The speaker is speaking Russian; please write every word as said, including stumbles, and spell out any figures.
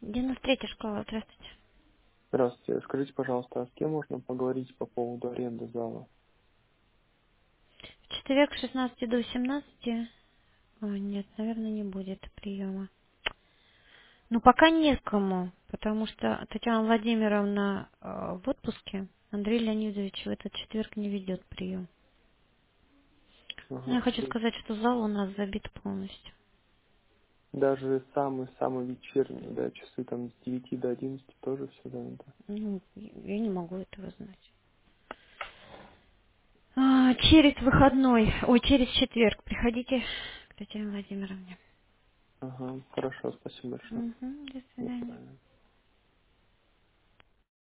девяносто третья школа, здравствуйте. Здравствуйте. Скажите, пожалуйста, а с кем можно поговорить по поводу аренды зала? В четверг с шестнадцати до восемнадцати. О, нет, наверное, не будет приема. Ну, пока некому, потому что Татьяна Владимировна э, в отпуске. Андрей Леонидович в этот четверг не ведет прием. Ну, я Ага. хочу То есть сказать, что зал у нас забит полностью. даже самый-самый вечерний, да, часы там с девяти до одиннадцати тоже все занято. Ну, я не могу этого знать. А, через выходной, ой, через четверг приходите к Татьяне Владимировне. Ага, хорошо, спасибо большое. Угу, до До свидания. свидания.